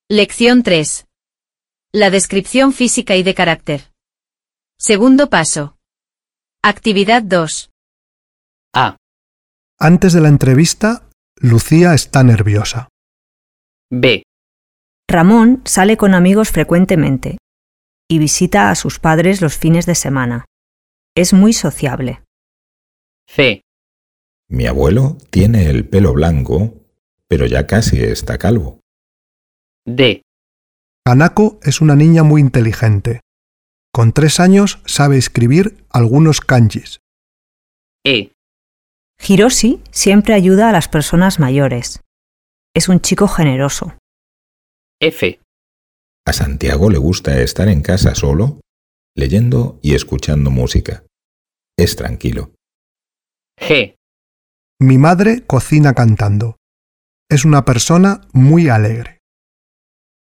Lección 3. La descripción física y de carácter. Segundo paso. Actividad 2. A. Antes de la entrevista, Lucía está nerviosa. B. Ramón sale con amigos frecuentemente y visita a sus padres los fines de semana. Es muy sociable. C. Mi abuelo tiene el pelo blanco, pero ya casi está calvo. D. Hanako es una niña muy inteligente. Con 3 años sabe escribir algunos kanjis. E. Hiroshi siempre ayuda a las personas mayores. Es un chico generoso. F. A Santiago le gusta estar en casa solo, leyendo y escuchando música. Es tranquilo. G. Mi madre cocina cantando. Es una persona muy alegre.